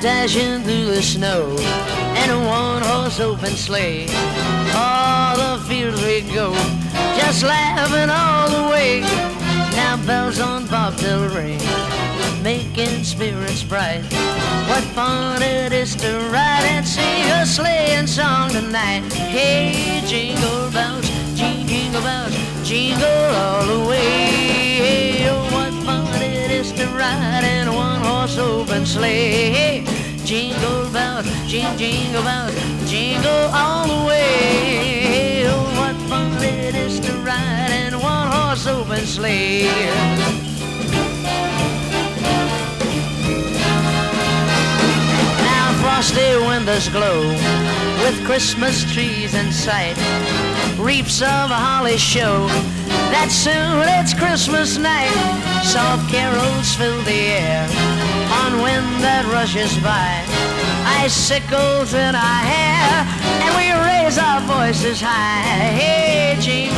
dashing through the snow in a one-horse open sleigh. All the fields we go, just laughing all the way. Now bells on bobtail ring, making spirits bright. What fun it is to ride and sing a sleighing song tonight. Hey, jingle bells, jingle bells, jingle all the way. Hey, oh, what fun it is to ride in a one-horse open sleigh. Hey, jingle bells, jingle bells, jingle all the way. Hey, oh, what fun it is to ride in a one-horse open sleigh. Frosty windows glow with Christmas trees in sight. Reaps of holly show that soon it's Christmas night. Soft carols fill the air on wind that rushes by. Icicles in our hair and we raise our voices high. Hey,